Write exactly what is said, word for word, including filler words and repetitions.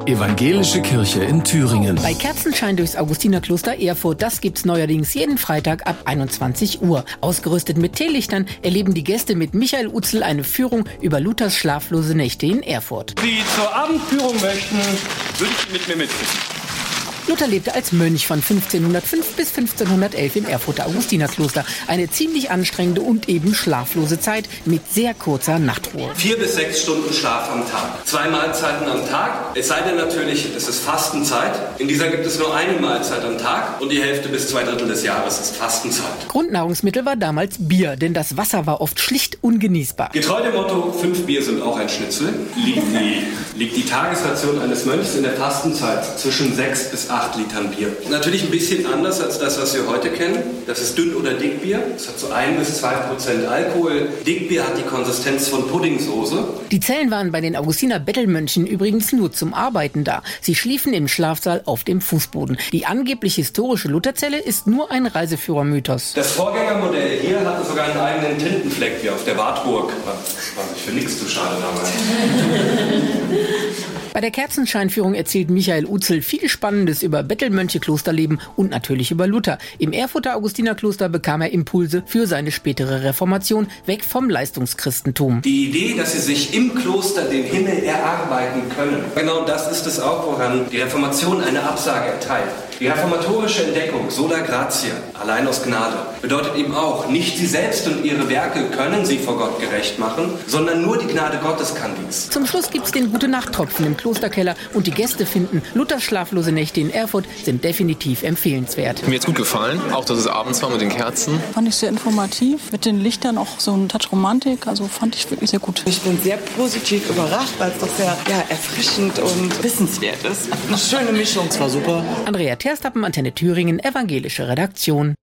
Evangelische Kirche in Thüringen. Bei Kerzenschein durchs Augustinerkloster Erfurt, das gibt's neuerdings jeden Freitag ab einundzwanzig Uhr. Ausgerüstet mit Teelichtern erleben die Gäste mit Michael Utzel eine Führung über Luthers schlaflose Nächte in Erfurt. Sie zur Abendführung möchten, würde ich mit mir mitgehen. Luther lebte als Mönch von fünfzehnhundertfünf bis fünfzehnhundertelf im Erfurter Augustinerkloster. Eine ziemlich anstrengende und eben schlaflose Zeit mit sehr kurzer Nachtruhe. Vier bis sechs Stunden Schlaf am Tag. Zwei Mahlzeiten am Tag. Es sei denn natürlich, es ist Fastenzeit. In dieser gibt es nur eine Mahlzeit am Tag und die Hälfte bis zwei Drittel des Jahres ist Fastenzeit. Grundnahrungsmittel war damals Bier, denn das Wasser war oft schlicht ungenießbar. Getreu dem Motto, fünf Bier sind auch ein Schnitzel, liegt die, liegt die Tagesration eines Mönchs in der Fastenzeit zwischen sechs bis acht Litern Bier. Natürlich ein bisschen anders als das, was wir heute kennen. Das ist Dünn- oder Dickbier. Das hat so ein bis zwei Prozent Alkohol. Dickbier hat die Konsistenz von Puddingsoße. Die Zellen waren bei den Augustiner Bettelmönchen übrigens nur zum Arbeiten da. Sie schliefen im Schlafsaal auf dem Fußboden. Die angeblich historische Lutherzelle ist nur ein Reiseführermythos. Das Vorgängermodell hier hatte sogar einen eigenen Tintenfleck wie auf der Wartburg. War sich für nichts zu schade damals. Bei der Kerzenscheinführung erzählt Michael Utzel viel Spannendes über Bettelmönche, Klosterleben und natürlich über Luther. Im Erfurter Augustinerkloster bekam er Impulse für seine spätere Reformation, weg vom Leistungschristentum. Die Idee, dass sie sich im Kloster den Himmel erarbeiten können. Genau das ist es auch, woran die Reformation eine Absage erteilt. Die reformatorische Entdeckung, sola gratia, allein aus Gnade, bedeutet eben auch, nicht sie selbst und ihre Werke können sie vor Gott gerecht machen, sondern nur die Gnade Gottes kann dies. Zum Schluss gibt's den Gute-Nacht-Tropfen im Klosterkeller und die Gäste finden, Luthers schlaflose Nächte in Erfurt sind definitiv empfehlenswert. Mir hat's gut gefallen, auch dass es abends war mit den Kerzen. Fand ich sehr informativ, mit den Lichtern auch so ein Touch Romantik, also fand ich wirklich sehr gut. Ich bin sehr positiv überrascht, weil es doch sehr ja, erfrischend und wissenswert ist. Eine schöne Mischung. Es war super. Andrea Terstappen, Antenne Thüringen, evangelische Redaktion.